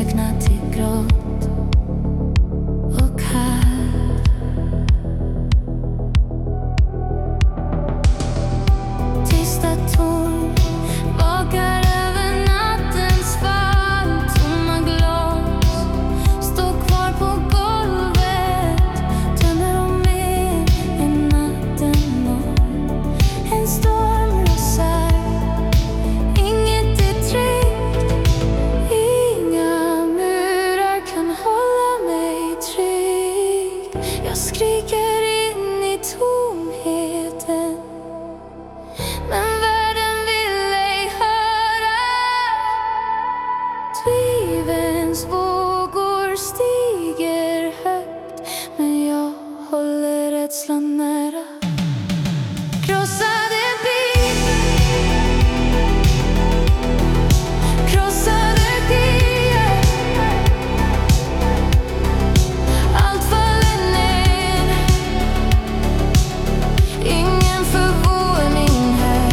blekna till grått och kallt. Tysta torn vakar över nattens fall. Tomma glas står kvar på golvet. Tömmer om mer än natten når. En storm rasar. Inget är tryggt. Inga murar kan hålla mig trygg. Jag skriker in i tomheten, men världen vill ej höra. Tvivens vågor stiger högt, men jag håller rädslan nära. Krossade bil, krossade dier. Allt faller ner. Ingen förvåning här.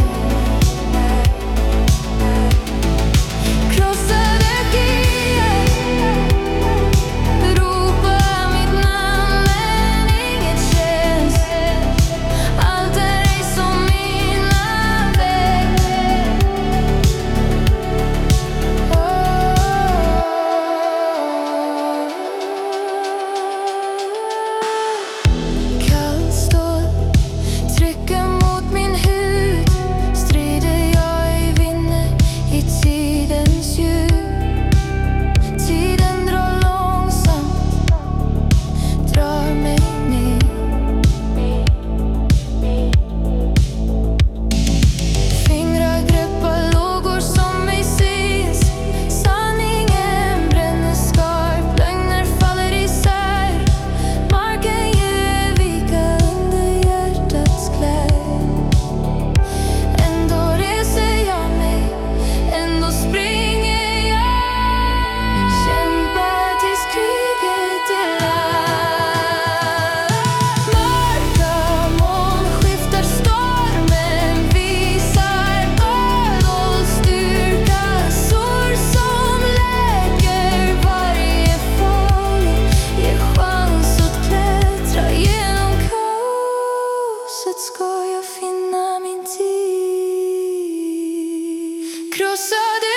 Krossade dier. Ropa mitt namn men inget känns. Allt är ej som mina väggar. Kallt stål trycker mot min hud. Strider jag ej vinner i tidens ljud. Tiden drar långsamt, drar mig ner. Fingrar greppar lågor som ej syns. Sanningen bränner skarpt, lögner faller isär. Marken ger vika under hjärtats kläder. Ändå reser jag mig, ändå springer jag. Kämpar tills kriget är lagt. Mörka moln skiftar stormen, visar ödol styrka. Sår som läker varje fall, ger chans att klättra. Genom kaoset ska jag finna min tid. Krossade